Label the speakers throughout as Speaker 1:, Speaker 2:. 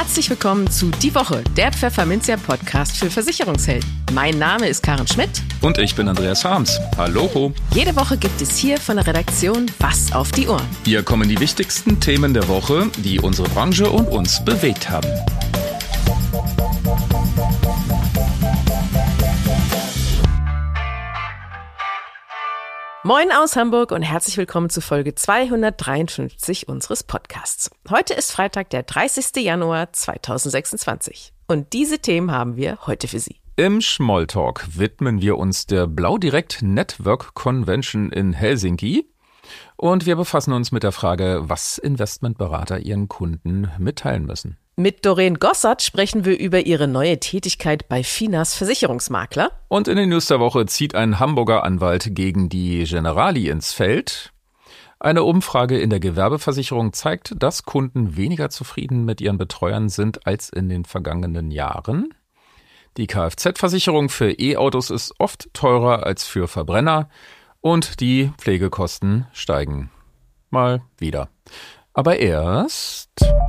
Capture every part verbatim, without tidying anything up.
Speaker 1: Herzlich willkommen zu Die Woche, der Pfefferminzia-Podcast für Versicherungshelden. Mein Name ist Karen Schmidt.
Speaker 2: Und ich bin Andreas Harms. Hallo.
Speaker 1: Jede Woche gibt es hier von der Redaktion was auf die Ohren.
Speaker 2: Hier kommen die wichtigsten Themen der Woche, die unsere Branche und uns bewegt haben.
Speaker 1: Moin aus Hamburg und herzlich willkommen zu Folge zweihundertdreiundfünfzig unseres Podcasts. Heute ist Freitag, der dreißigster Januar zweitausendsechsundzwanzig. Und diese Themen haben wir heute für Sie.
Speaker 2: Im Smalltalk widmen wir uns der BlauDirect Network Convention in Helsinki. Und wir befassen uns mit der Frage, was Investmentberater ihren Kunden mitteilen müssen.
Speaker 1: Mit Doreen Gossert sprechen wir über ihre neue Tätigkeit bei Finas Versicherungsmakler.
Speaker 2: Und in den News der Woche zieht ein Hamburger Anwalt gegen die Generali ins Feld. Eine Umfrage in der Gewerbeversicherung zeigt, dass Kunden weniger zufrieden mit ihren Betreuern sind als in den vergangenen Jahren. Die Kfz-Versicherung für E-Autos ist oft teurer als für Verbrenner. Und die Pflegekosten steigen. Mal wieder. Aber erst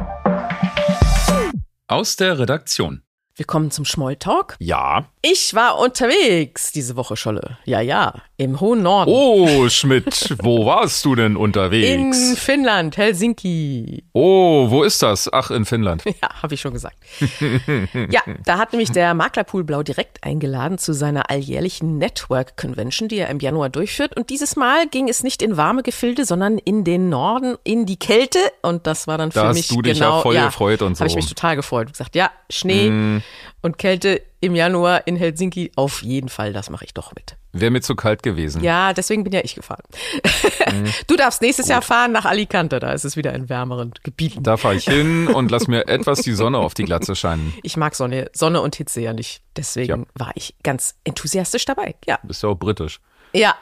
Speaker 2: aus der Redaktion.
Speaker 1: Willkommen zum Smalltalk.
Speaker 2: Ja.
Speaker 1: Ich war unterwegs diese Woche, Scholle. Ja, ja, im hohen Norden.
Speaker 2: Oh, Schmidt, wo warst du denn unterwegs?
Speaker 1: In Finnland, Helsinki.
Speaker 2: Oh, wo ist das? Ach, in Finnland.
Speaker 1: Ja, habe ich schon gesagt. Ja, da hat nämlich der Maklerpool BlauDirect eingeladen zu seiner alljährlichen Network Convention, die er im Januar durchführt. Und dieses Mal ging es nicht in warme Gefilde, sondern in den Norden, in die Kälte. Und das war dann für
Speaker 2: da
Speaker 1: mich
Speaker 2: hast du dich
Speaker 1: genau,
Speaker 2: ja voll
Speaker 1: ja,
Speaker 2: gefreut und so.
Speaker 1: Habe ich mich total gefreut. Und gesagt, ja, Schnee mm. und Kälte im Januar in Helsinki, auf jeden Fall, das mache ich doch mit.
Speaker 2: Wäre mir zu kalt gewesen.
Speaker 1: Ja, deswegen bin ja ich gefahren. Mm. Du darfst nächstes Gut. Jahr fahren nach Alicante, da ist es wieder in wärmeren Gebieten.
Speaker 2: Da fahre ich hin und lass mir etwas die Sonne auf die Glatze scheinen.
Speaker 1: Ich mag Sonne, Sonne und Hitze ja nicht, deswegen ja. war ich ganz enthusiastisch dabei. Ja.
Speaker 2: Bist ja auch britisch.
Speaker 1: Ja,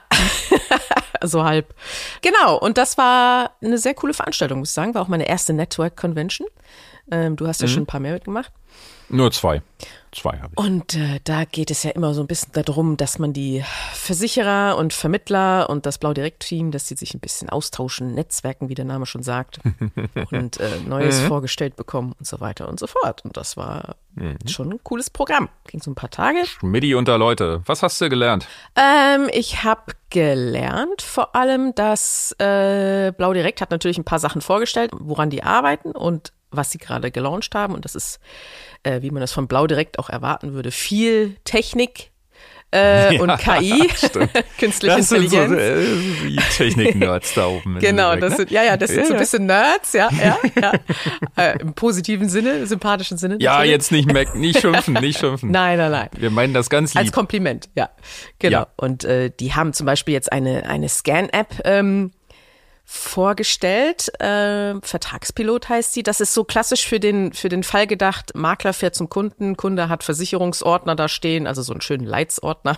Speaker 1: so halb. Genau, und das war eine sehr coole Veranstaltung, muss ich sagen. War auch meine erste Network Convention. Ähm, du hast ja mhm. schon ein paar mehr mitgemacht.
Speaker 2: Nur zwei. Zwei habe ich.
Speaker 1: Und äh, da geht es ja immer so ein bisschen darum, dass man die Versicherer und Vermittler und das BlauDirect-Team, dass sie sich ein bisschen austauschen, netzwerken, wie der Name schon sagt, und äh, Neues mhm. vorgestellt bekommen und so weiter und so fort. Und das war mhm. schon ein cooles Programm. Ging so ein paar Tage.
Speaker 2: Schmidti unter Leute. Was hast du gelernt?
Speaker 1: Ähm, ich habe gelernt vor allem, dass äh, BlauDirect hat natürlich ein paar Sachen vorgestellt, woran die arbeiten und was sie gerade gelauncht haben. Und das ist, äh, wie man das von BlauDirect auch erwarten würde, viel Technik äh, ja, und K I, künstliche
Speaker 2: das
Speaker 1: Intelligenz.
Speaker 2: Sind so, äh, die Technik-Nerds da oben.
Speaker 1: Genau, das
Speaker 2: ne?
Speaker 1: sind, ja, ja, das sind
Speaker 2: ja,
Speaker 1: so ein bisschen Nerds, ja, ja, ja. äh, im positiven Sinne, sympathischen Sinne.
Speaker 2: Ja,
Speaker 1: natürlich.
Speaker 2: jetzt nicht meck, nicht schimpfen, nicht schimpfen.
Speaker 1: Nein, nein, nein.
Speaker 2: Wir meinen das ganz lieb.
Speaker 1: Als Kompliment, ja, genau. Ja. Und äh, die haben zum Beispiel jetzt eine, eine Scan-App ähm, vorgestellt, äh, Vertragspilot heißt sie. Das ist so klassisch für den für den Fall gedacht, Makler fährt zum Kunden, Kunde hat Versicherungsordner da stehen, also so einen schönen Leitsordner.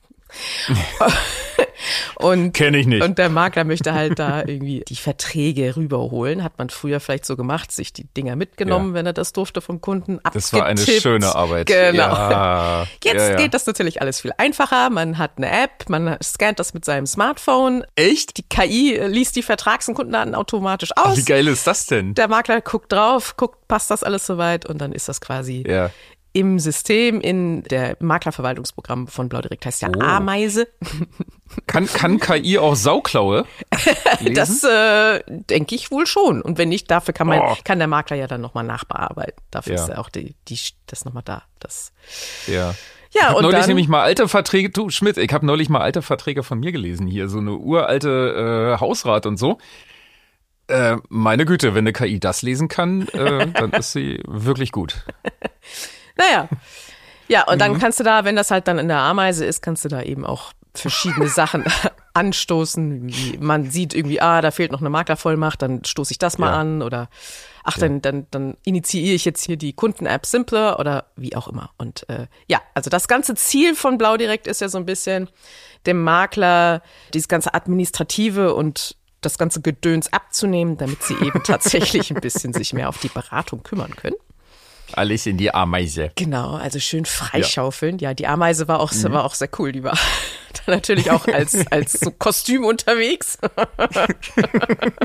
Speaker 1: Und,
Speaker 2: kenn ich nicht.
Speaker 1: Und der Makler möchte halt da irgendwie die Verträge rüberholen. Hat man früher vielleicht so gemacht, sich die Dinger mitgenommen, ja. wenn er das durfte vom Kunden. Abgetippt.
Speaker 2: Das war eine schöne Arbeit.
Speaker 1: Genau.
Speaker 2: Ja.
Speaker 1: Jetzt
Speaker 2: ja, ja.
Speaker 1: geht das natürlich alles viel einfacher. Man hat eine App, man scannt das mit seinem Smartphone.
Speaker 2: Echt?
Speaker 1: Die K I liest die Vertrags- und Kundendaten automatisch aus.
Speaker 2: Ach, wie geil ist das denn?
Speaker 1: Der Makler guckt drauf, guckt, passt das alles soweit und dann ist das quasi ja. im System, in der Maklerverwaltungsprogramm von BlauDirect heißt ja oh. Ameise.
Speaker 2: Kann, kann K I auch Sauklaue lesen?
Speaker 1: Das äh, denke ich wohl schon. Und wenn nicht, dafür kann man
Speaker 2: oh.
Speaker 1: kann der Makler ja dann nochmal nachbearbeiten. Dafür
Speaker 2: ja.
Speaker 1: ist ja auch die, die das nochmal da. Das.
Speaker 2: Ja.
Speaker 1: Ja,
Speaker 2: ich habe
Speaker 1: und
Speaker 2: neulich
Speaker 1: dann,
Speaker 2: nämlich mal alte Verträge, du Schmidt, ich habe neulich mal alte Verträge von mir gelesen hier, so eine uralte äh, Hausrat und so. Äh, meine Güte, wenn eine K I das lesen kann, äh, dann ist sie wirklich gut.
Speaker 1: Naja. Ja, und dann mhm. kannst du da, wenn das halt dann in der Ameise ist, kannst du da eben auch verschiedene Sachen anstoßen. Wie man sieht irgendwie, ah, da fehlt noch eine Maklervollmacht, dann stoße ich das mal ja. an oder ach, ja. dann, dann, dann initiiere ich jetzt hier die Kunden-App Simpler oder wie auch immer. Und äh, ja, also das ganze Ziel von BlauDirect ist ja so ein bisschen, dem Makler dieses ganze Administrative und das ganze Gedöns abzunehmen, damit sie eben tatsächlich ein bisschen sich mehr auf die Beratung kümmern können.
Speaker 2: Alles in die Ameise.
Speaker 1: Genau, also schön freischaufeln. Ja, ja die Ameise war auch, mhm. war auch sehr cool. Die war dann natürlich auch als, als so Kostüm unterwegs.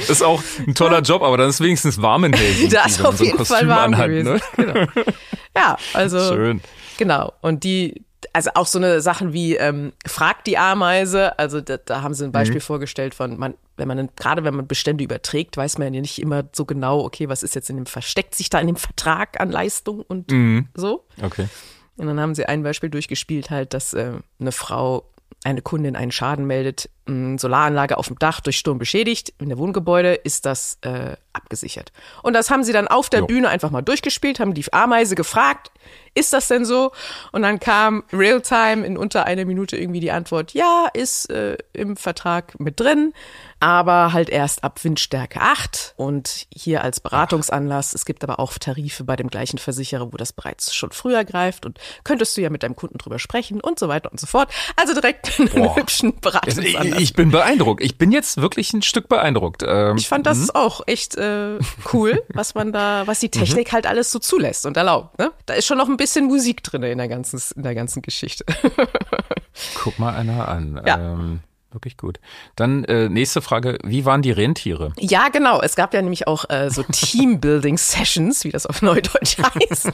Speaker 2: Ist auch ein toller Job, aber dann ist wenigstens warm in Helsinki.
Speaker 1: Da ist auf
Speaker 2: so
Speaker 1: jeden Fall warm anhat, gewesen. Ne? Genau. Ja, also
Speaker 2: schön.
Speaker 1: Genau. Und die, also auch so eine Sachen wie ähm, fragt die Ameise. Also da, da haben sie ein Beispiel mhm. vorgestellt von, man, wenn man gerade wenn man Bestände überträgt, weiß man ja nicht immer so genau, okay, was ist jetzt in dem versteckt sich da in dem Vertrag an Leistung und mhm. so.
Speaker 2: Okay.
Speaker 1: Und dann haben sie ein Beispiel durchgespielt, halt, dass äh, eine Frau, eine Kundin einen Schaden meldet, mh, Solaranlage auf dem Dach durch Sturm beschädigt, in der Wohngebäude ist das äh, abgesichert. Und das haben sie dann auf der jo. Bühne einfach mal durchgespielt, haben die Ameise gefragt, ist das denn so? Und dann kam Realtime in unter einer Minute irgendwie die Antwort, ja, ist äh, im Vertrag mit drin, aber halt erst ab Windstärke acht und hier als Beratungsanlass. Es gibt aber auch Tarife bei dem gleichen Versicherer, wo das bereits schon früher greift und könntest du ja mit deinem Kunden drüber sprechen und so weiter und so fort. Also direkt einen Boah. hübschen Beratungsanlass.
Speaker 2: Ich bin beeindruckt. Ich bin jetzt wirklich ein Stück beeindruckt. Ähm,
Speaker 1: ich fand das mh. auch echt äh, cool, was man da, was die Technik mhm. halt alles so zulässt und erlaubt. Ne? Da ist schon noch ein bisschen Musik drin in der ganzen, in der ganzen Geschichte.
Speaker 2: Guck mal einer an.
Speaker 1: Ja.
Speaker 2: Ähm, wirklich gut. Dann äh, nächste Frage, wie waren die Rentiere?
Speaker 1: Ja, genau. Es gab ja nämlich auch äh, so Teambuilding-Sessions, wie das auf Neudeutsch heißt.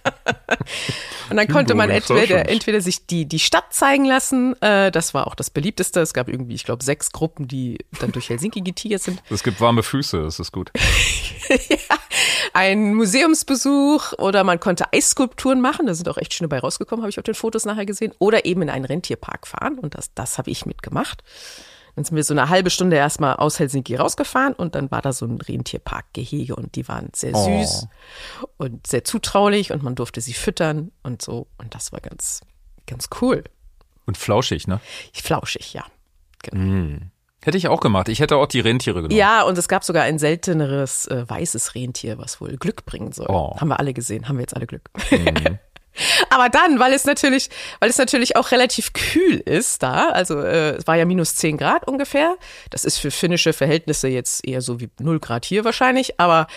Speaker 1: Und dann konnte man entweder, entweder sich die, die Stadt zeigen lassen, äh, das war auch das beliebteste. Es gab irgendwie, ich glaube, sechs Gruppen, die dann durch Helsinki getigert sind.
Speaker 2: Es gibt warme Füße, das ist gut.
Speaker 1: Ja, ein Museumsbesuch oder man konnte Eisskulpturen machen, da sind auch echt schöne bei rausgekommen, habe ich auf den Fotos nachher gesehen. Oder eben in einen Rentierpark fahren und das, das habe ich mitgemacht. Dann sind wir so eine halbe Stunde erstmal aus Helsinki rausgefahren und dann war da so ein Rentierparkgehege und die waren sehr süß oh. und sehr zutraulich und man durfte sie füttern und so und das war ganz, ganz cool.
Speaker 2: Und flauschig, ne?
Speaker 1: Flauschig, ja. Genau.
Speaker 2: Mm. Hätte ich auch gemacht. Ich hätte auch die Rentiere genommen.
Speaker 1: Ja, und es gab sogar ein selteneres äh, weißes Rentier, was wohl Glück bringen soll.
Speaker 2: Oh.
Speaker 1: Haben wir alle gesehen, haben wir jetzt alle Glück.
Speaker 2: Mhm.
Speaker 1: Aber dann, weil es natürlich, weil es natürlich auch relativ kühl ist da, also äh, es war ja minus zehn Grad ungefähr. Das ist für finnische Verhältnisse jetzt eher so wie null Grad hier wahrscheinlich, aber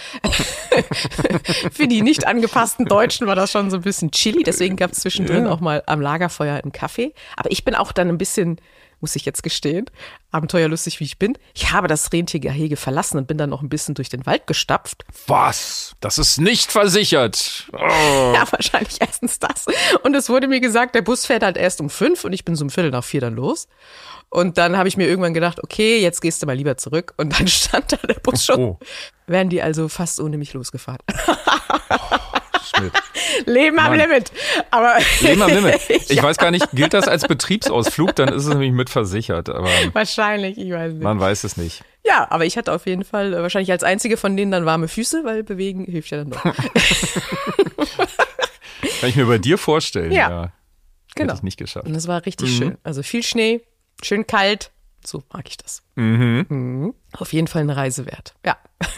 Speaker 1: für die nicht angepassten Deutschen war das schon so ein bisschen chilly. Deswegen gab es zwischendrin ja. auch mal am Lagerfeuer einen Kaffee. Aber ich bin auch dann ein bisschen, muss ich jetzt gestehen, abenteuerlustig wie ich bin. Ich habe das Rentiergehege verlassen und bin dann noch ein bisschen durch den Wald gestapft.
Speaker 2: Was? Das ist nicht versichert. Oh.
Speaker 1: Ja, wahrscheinlich erstens das. Und es wurde mir gesagt, der Bus fährt halt erst um fünf und ich bin so um Viertel nach vier dann los. Und dann habe ich mir irgendwann gedacht, okay, jetzt gehst du mal lieber zurück. Und dann stand da der Bus schon. Oh. Wären die also fast ohne mich losgefahren.
Speaker 2: Schmidt.
Speaker 1: Leben am
Speaker 2: Mann.
Speaker 1: Limit. Aber
Speaker 2: Leben am Limit. Ich ja. weiß gar nicht, gilt das als Betriebsausflug? Dann ist es nämlich mitversichert. Aber
Speaker 1: wahrscheinlich, ich weiß nicht.
Speaker 2: Man weiß es nicht.
Speaker 1: Ja, aber ich hatte auf jeden Fall äh, wahrscheinlich als einzige von denen dann warme Füße, weil bewegen hilft ja dann doch.
Speaker 2: Kann ich mir bei dir vorstellen.
Speaker 1: Ja,
Speaker 2: ja.
Speaker 1: genau.
Speaker 2: Hätte ich nicht geschafft.
Speaker 1: Und das war richtig
Speaker 2: mhm.
Speaker 1: schön. Also viel Schnee, schön kalt. So mag ich das.
Speaker 2: Mhm.
Speaker 1: Mhm. Auf jeden Fall eine Reise wert. Ja.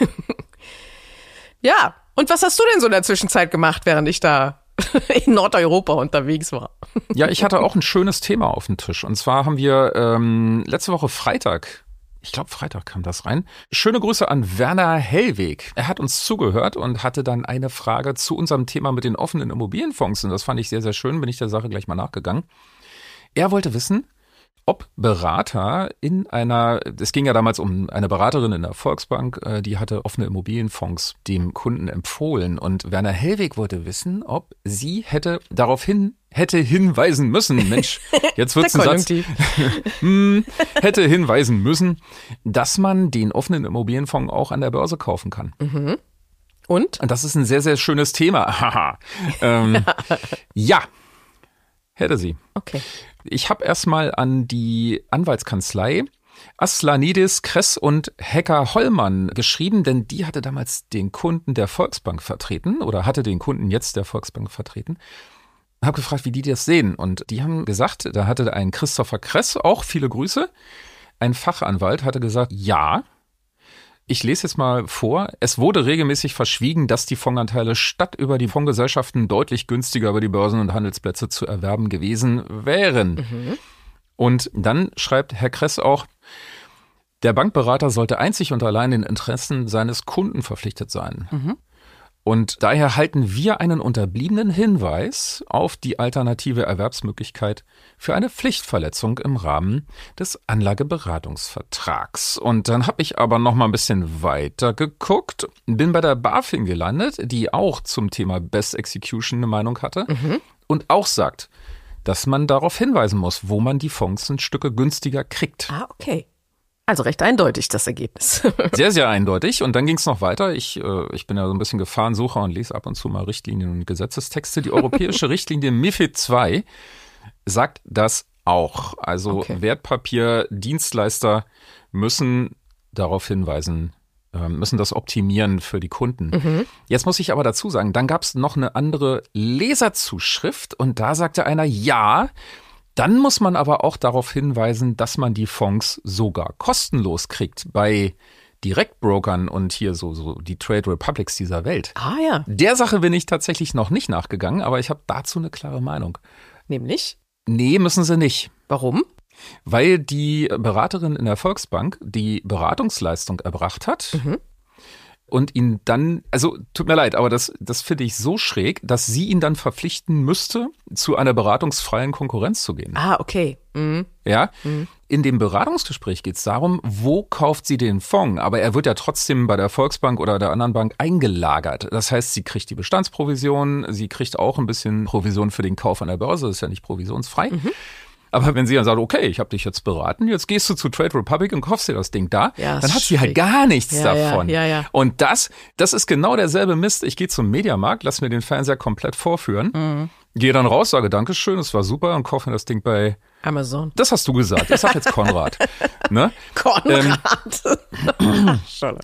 Speaker 1: Ja. Und was hast du denn so in der Zwischenzeit gemacht, während ich da in Nordeuropa unterwegs war?
Speaker 2: Ja, ich hatte auch ein schönes Thema auf dem Tisch. Und zwar haben wir ähm, letzte Woche Freitag, ich glaube Freitag kam das rein, schöne Grüße an Werner Hellweg. Er hat uns zugehört und hatte dann eine Frage zu unserem Thema mit den offenen Immobilienfonds. Und das fand ich sehr, sehr schön, bin ich der Sache gleich mal nachgegangen. Er wollte wissen, ob Berater in einer, es ging ja damals um eine Beraterin in der Volksbank, die hatte offene Immobilienfonds dem Kunden empfohlen und Werner Hellweg wollte wissen, ob sie hätte daraufhin hätte hinweisen müssen, Mensch, jetzt wird's ein Satz, hm, hätte hinweisen müssen, dass man den offenen Immobilienfonds auch an der Börse kaufen kann.
Speaker 1: Mhm. Und?
Speaker 2: Und das ist ein sehr, sehr schönes Thema. ähm, ja, hätte sie.
Speaker 1: Okay.
Speaker 2: Ich habe erstmal an die Anwaltskanzlei Aslanidis, Kress und Hecker-Hollmann geschrieben, denn die hatte damals den Kunden der Volksbank vertreten oder hatte den Kunden jetzt der Volksbank vertreten. Habe gefragt, wie die das sehen und die haben gesagt, da hatte ein Christopher Kress, auch viele Grüße, ein Fachanwalt, hatte gesagt, ja, ich lese jetzt mal vor. Es wurde regelmäßig verschwiegen, dass die Fondsanteile statt über die Fondsgesellschaften deutlich günstiger über die Börsen und Handelsplätze zu erwerben gewesen wären. Mhm. Und dann schreibt Herr Kress auch, der Bankberater sollte einzig und allein den Interessen seines Kunden verpflichtet sein.
Speaker 1: Mhm.
Speaker 2: Und daher halten wir einen unterbliebenen Hinweis auf die alternative Erwerbsmöglichkeit für eine Pflichtverletzung im Rahmen des Anlageberatungsvertrags. Und dann habe ich aber noch mal ein bisschen weiter geguckt, bin bei der BaFin gelandet, die auch zum Thema Best Execution eine Meinung hatte mhm. und auch sagt, dass man darauf hinweisen muss, wo man die Fonds ein Stücke günstiger kriegt.
Speaker 1: Ah, okay. Also recht eindeutig das Ergebnis.
Speaker 2: Sehr, sehr eindeutig. Und dann ging es noch weiter. Ich, äh, ich bin ja so ein bisschen Gefahrensucher und lese ab und zu mal Richtlinien und Gesetzestexte. Die europäische Richtlinie MiFID zwei sagt das auch. Also okay. Wertpapierdienstleister müssen darauf hinweisen, äh, müssen das optimieren für die Kunden. Mhm. Jetzt muss ich aber dazu sagen, dann gab es noch eine andere Leserzuschrift und da sagte einer, ja, dann muss man aber auch darauf hinweisen, dass man die Fonds sogar kostenlos kriegt bei Direktbrokern und hier so, so die Trade Republics dieser Welt.
Speaker 1: Ah ja.
Speaker 2: Der Sache bin ich tatsächlich noch nicht nachgegangen, aber ich habe dazu eine klare Meinung.
Speaker 1: Nämlich?
Speaker 2: Nee, müssen sie nicht.
Speaker 1: Warum?
Speaker 2: Weil die Beraterin in der Volksbank die Beratungsleistung erbracht hat. Mhm. Und ihn dann, also tut mir leid, aber das, das finde ich so schräg, dass sie ihn dann verpflichten müsste, zu einer beratungsfreien Konkurrenz zu gehen.
Speaker 1: Ah, okay. Mhm.
Speaker 2: Ja, mhm. In dem Beratungsgespräch geht es darum, wo kauft sie den Fonds? Aber er wird ja trotzdem bei der Volksbank oder der anderen Bank eingelagert. Das heißt, sie kriegt die Bestandsprovision, sie kriegt auch ein bisschen Provision für den Kauf an der Börse, das ist ja nicht provisionsfrei. Mhm. Aber wenn sie dann sagt, okay, ich habe dich jetzt beraten, jetzt gehst du zu Trade Republic und kaufst dir das Ding da, ja, dann hat sie halt gar nichts
Speaker 1: ja,
Speaker 2: davon.
Speaker 1: Ja, ja, ja.
Speaker 2: Und das, das ist genau derselbe Mist. Ich gehe zum Mediamarkt, lass mir den Fernseher komplett vorführen, mhm. gehe dann raus, sage Dankeschön, es war super und kaufe mir das Ding bei
Speaker 1: Amazon.
Speaker 2: Das hast du gesagt. Ich sag jetzt Konrad. Ne?
Speaker 1: Konrad.
Speaker 2: Ähm,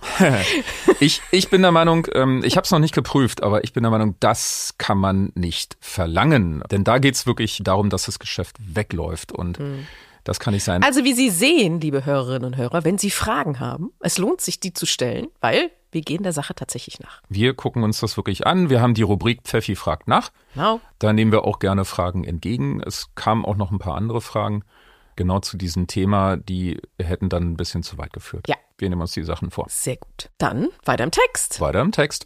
Speaker 2: ich, ich bin der Meinung, ähm, ich habe es noch nicht geprüft, aber ich bin der Meinung, das kann man nicht verlangen. Denn da geht's wirklich darum, dass das Geschäft wegläuft und hm. das kann nicht sein.
Speaker 1: Also wie Sie sehen, liebe Hörerinnen und Hörer, wenn Sie Fragen haben, es lohnt sich, die zu stellen, weil wir gehen der Sache tatsächlich nach.
Speaker 2: Wir gucken uns das wirklich an. Wir haben die Rubrik Pfeffi fragt nach.
Speaker 1: Genau.
Speaker 2: Da nehmen wir auch gerne Fragen entgegen. Es kamen auch noch ein paar andere Fragen genau zu diesem Thema, die hätten dann ein bisschen zu weit geführt.
Speaker 1: Ja.
Speaker 2: Wir nehmen uns die Sachen vor.
Speaker 1: Sehr gut. Dann weiter im Text.
Speaker 2: Weiter im Text.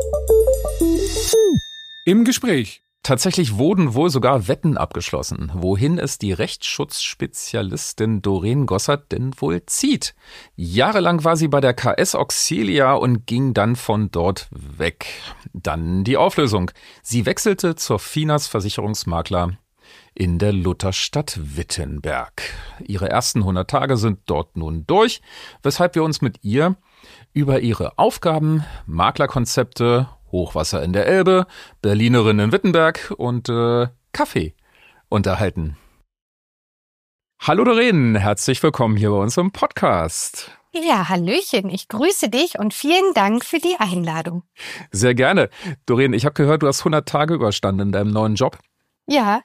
Speaker 3: Im Gespräch.
Speaker 2: Tatsächlich wurden wohl sogar Wetten abgeschlossen, wohin es die Rechtsschutzspezialistin Doreen Gossert denn wohl zieht. Jahrelang war sie bei der K S Auxilia und ging dann von dort weg. Dann die Auflösung. Sie wechselte zur Finas Versicherungsmakler in der Lutherstadt Wittenberg. Ihre ersten hundert Tage sind dort nun durch, weshalb wir uns mit ihr über ihre Aufgaben, Maklerkonzepte, Hochwasser in der Elbe, Berlinerin in Wittenberg und äh, Kaffee unterhalten. Hallo Doreen, herzlich willkommen hier bei uns im Podcast.
Speaker 4: Ja, hallöchen, ich grüße dich und vielen Dank für die Einladung.
Speaker 2: Sehr gerne. Doreen, ich habe gehört, du hast hundert Tage überstanden in deinem neuen Job.
Speaker 4: Ja,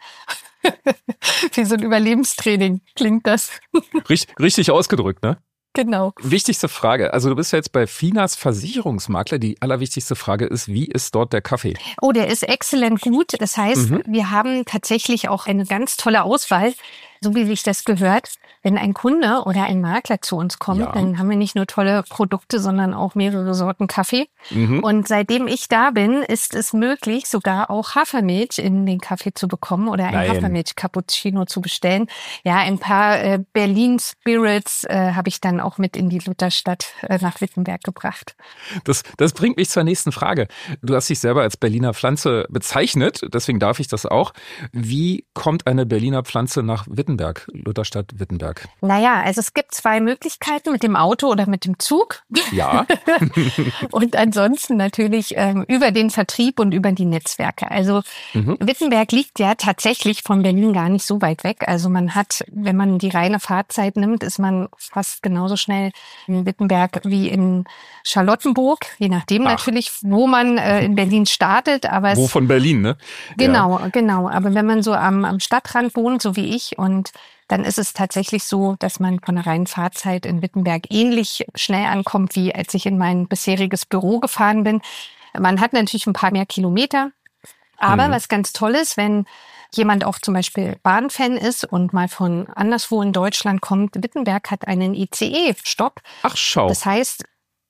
Speaker 4: wie so ein Überlebenstraining klingt das.
Speaker 2: Richtig, richtig ausgedrückt, ne?
Speaker 4: Genau.
Speaker 2: Wichtigste Frage, also du bist ja jetzt bei Finas Versicherungsmakler. Die allerwichtigste Frage ist, wie ist dort der Kaffee?
Speaker 4: Oh, der ist exzellent gut. Das heißt, mhm. wir haben tatsächlich auch eine ganz tolle Auswahl, so wie sich das gehört. Wenn ein Kunde oder ein Makler zu uns kommt, ja. dann haben wir nicht nur tolle Produkte, sondern auch mehrere Sorten Kaffee. Mhm. Und seitdem ich da bin, ist es möglich, sogar auch Hafermilch in den Kaffee zu bekommen oder ein Hafermilch-Cappuccino zu bestellen. Ja, ein paar äh, Berlin Spirits äh, habe ich dann auch mit in die Lutherstadt äh, nach Wittenberg gebracht.
Speaker 2: Das, das bringt mich zur nächsten Frage. Du hast dich selber als Berliner Pflanze bezeichnet, deswegen darf ich das auch. Wie kommt eine Berliner Pflanze nach Wittenberg, Lutherstadt Wittenberg?
Speaker 4: Naja, also es gibt zwei Möglichkeiten, mit dem Auto oder mit dem Zug.
Speaker 2: Ja.
Speaker 4: Und ansonsten natürlich ähm, über den Vertrieb und über die Netzwerke. Also mhm. Wittenberg liegt ja tatsächlich von Berlin gar nicht so weit weg. Also man hat, wenn man die reine Fahrzeit nimmt, ist man fast genauso schnell in Wittenberg wie in Charlottenburg. Je nachdem Ach. natürlich, wo man äh, in Berlin startet. Aber
Speaker 2: wo
Speaker 4: es,
Speaker 2: von Berlin, ne?
Speaker 4: Genau,
Speaker 2: ja.
Speaker 4: genau. Aber wenn man so am, am Stadtrand wohnt, so wie ich, und dann ist es tatsächlich so, dass man von der reinen Fahrzeit in Wittenberg ähnlich schnell ankommt, wie als ich in mein bisheriges Büro gefahren bin. Man hat natürlich ein paar mehr Kilometer. Aber mhm. was ganz toll ist, wenn jemand auch zum Beispiel Bahnfan ist und mal von anderswo in Deutschland kommt, Wittenberg hat einen I C E-Stopp.
Speaker 2: Ach, schau.
Speaker 4: Das heißt,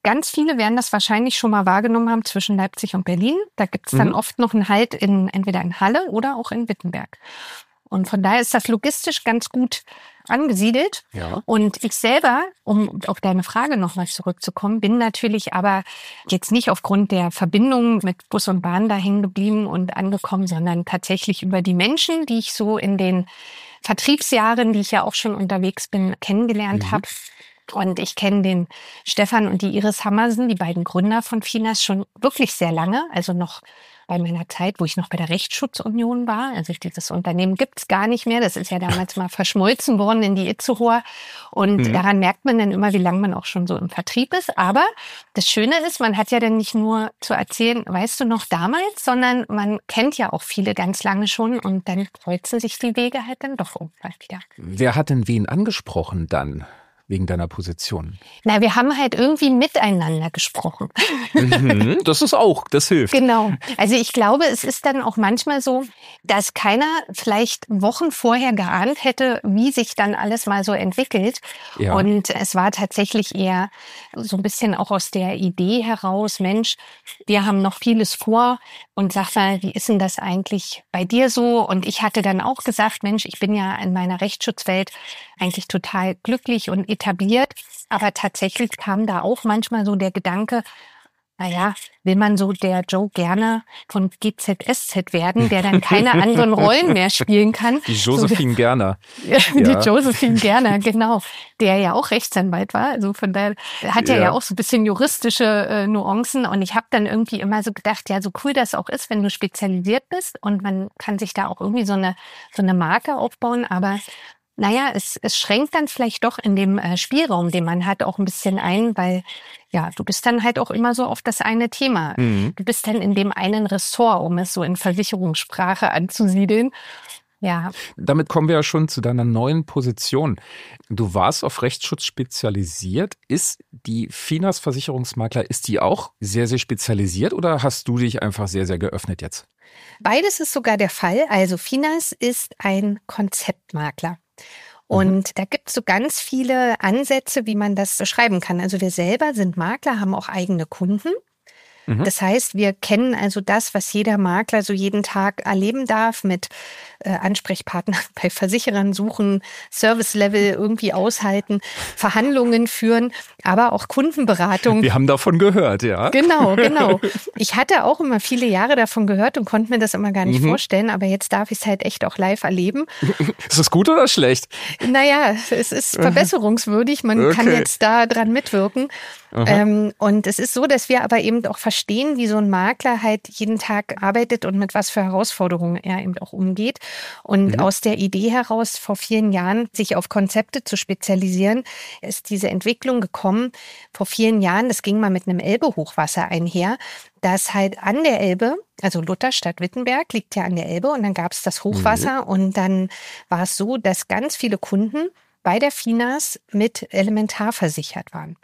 Speaker 4: Ganz viele werden das wahrscheinlich schon mal wahrgenommen haben zwischen Leipzig und Berlin. Da gibt es dann mhm. oft noch einen Halt in entweder in Halle oder auch in Wittenberg. Und von daher ist das logistisch ganz gut angesiedelt. Ja. Und ich selber, um auf deine Frage nochmal zurückzukommen, bin natürlich aber jetzt nicht aufgrund der Verbindung mit Bus und Bahn da hängen geblieben und angekommen, sondern tatsächlich über die Menschen, die ich so in den Vertriebsjahren, die ich ja auch schon unterwegs bin, kennengelernt mhm. habe. Und ich kenne den Stefan und die Iris Hammersen, die beiden Gründer von Finas, schon wirklich sehr lange. Also noch bei meiner Zeit, wo ich noch bei der Rechtsschutzunion war. Also dieses Unternehmen gibt's gar nicht mehr. Das ist ja damals mal verschmolzen worden in die Itzehoer. Und mhm. daran merkt man dann immer, wie lange man auch schon so im Vertrieb ist. Aber das Schöne ist, man hat ja dann nicht nur zu erzählen, weißt du noch damals, sondern man kennt ja auch viele ganz lange schon. Und dann kreuzen sich die Wege halt dann doch irgendwann wieder.
Speaker 2: Wer hat denn wen angesprochen dann? Wegen deiner Position?
Speaker 4: Na, wir haben halt irgendwie miteinander gesprochen.
Speaker 2: Mhm, das ist auch, das hilft.
Speaker 4: Genau. Also ich glaube, es ist dann auch manchmal so, dass keiner vielleicht Wochen vorher geahnt hätte, wie sich dann alles mal so entwickelt. Ja. Und es war tatsächlich eher so ein bisschen auch aus der Idee heraus, Mensch, wir haben noch vieles vor und sag mal, wie ist denn das eigentlich bei dir so? Und ich hatte dann auch gesagt, Mensch, ich bin ja in meiner Rechtsschutzwelt eigentlich total glücklich und etabliert, aber tatsächlich kam da auch manchmal so der Gedanke, naja, will man so der Joe Gerner von G Z S Z werden, der dann keine anderen Rollen mehr spielen kann.
Speaker 2: Die Josephine so, Gerner.
Speaker 4: Die ja. Josephine Gerner, genau. Der ja auch Rechtsanwalt war. Also von daher hat er ja. ja auch so ein bisschen juristische äh, Nuancen. Und ich habe dann irgendwie immer so gedacht, ja, so cool das auch ist, wenn du spezialisiert bist und man kann sich da auch irgendwie so eine, so eine Marke aufbauen. Aber naja, es, es schränkt dann vielleicht doch in dem äh, Spielraum, den man hat, auch ein bisschen ein, weil ja, du bist dann halt auch immer so auf das eine Thema. Mhm. Du bist dann in dem einen Ressort, um es so in Versicherungssprache anzusiedeln. Ja.
Speaker 2: Damit kommen wir ja schon zu deiner neuen Position. Du warst auf Rechtsschutz spezialisiert. Ist die Finas Versicherungsmakler, ist die auch sehr, sehr spezialisiert oder hast du dich einfach sehr, sehr geöffnet jetzt? Beides
Speaker 4: ist sogar der Fall. Also Finas ist ein Konzeptmakler. Und mhm. da gibt es so ganz viele Ansätze, wie man das beschreiben kann. Also wir selber sind Makler, haben auch eigene Kunden. Mhm. Das heißt, wir kennen also das, was jeder Makler so jeden Tag erleben darf, mit äh, Ansprechpartnern bei Versicherern suchen, Service-Level irgendwie aushalten, Verhandlungen führen, aber auch Kundenberatung.
Speaker 2: Wir haben davon gehört, ja.
Speaker 4: Genau, genau. Ich hatte auch immer viele Jahre davon gehört und konnte mir das immer gar nicht mhm. vorstellen, aber jetzt darf ich es halt echt auch live erleben.
Speaker 2: Ist das gut oder schlecht?
Speaker 4: Naja, es ist verbesserungswürdig. Man okay. kann jetzt da dran mitwirken. Ähm, und es ist so, dass wir aber eben auch verstehen, wie so ein Makler halt jeden Tag arbeitet und mit was für Herausforderungen er eben auch umgeht. Und mhm. aus der Idee heraus, vor vielen Jahren sich auf Konzepte zu spezialisieren, ist diese Entwicklung gekommen. Vor vielen Jahren, das ging mal mit einem Elbe-Hochwasser einher, dass halt an der Elbe, also Lutherstadt Wittenberg liegt ja an der Elbe und dann gab es das Hochwasser mhm. und dann war es so, dass ganz viele Kunden bei der Finas mit Elementar versichert waren.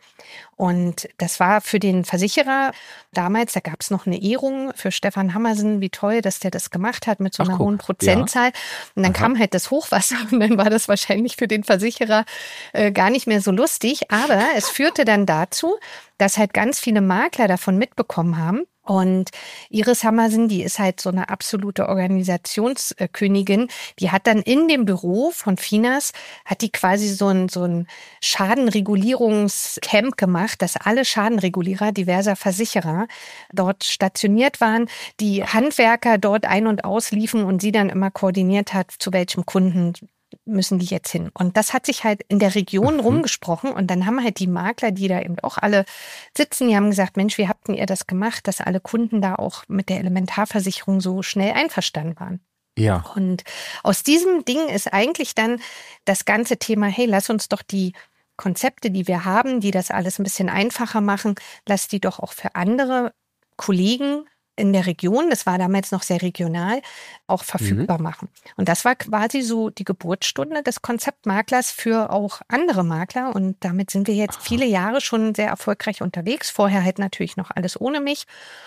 Speaker 4: Und das war für den Versicherer damals, da gab es noch eine Ehrung für Stefan Hammersen, wie toll, dass der das gemacht hat mit so einer Ach, hohen Prozentzahl. Ja. Und dann Aha. kam halt das Hochwasser und dann war das wahrscheinlich für den Versicherer äh, gar nicht mehr so lustig. Aber es führte dann dazu, dass halt ganz viele Makler davon mitbekommen haben. Und Iris Hammersen, die ist halt so eine absolute Organisationskönigin, die hat dann in dem Büro von Finas, hat die quasi so ein, so ein Schadenregulierungscamp gemacht, dass alle Schadenregulierer diverser Versicherer dort stationiert waren, die Handwerker dort ein- und ausliefen und sie dann immer koordiniert hat, zu welchem Kunden müssen die jetzt hin. Und das hat sich halt in der Region mhm. rumgesprochen und dann haben halt die Makler, die da eben auch alle sitzen, die haben gesagt, Mensch, wie habt ihr das gemacht, dass alle Kunden da auch mit der Elementarversicherung so schnell einverstanden waren? Ja. Und aus diesem Ding ist eigentlich dann das ganze Thema, hey, lass uns doch die Konzepte, die wir haben, die das alles ein bisschen einfacher machen, lass die doch auch für andere Kollegen in der Region, das war damals noch sehr regional, auch verfügbar mhm. machen. Und das war quasi so die Geburtsstunde des Konzeptmaklers für auch andere Makler. Und damit sind wir jetzt viele Jahre schon sehr erfolgreich unterwegs. Vorher halt natürlich noch alles ohne mich.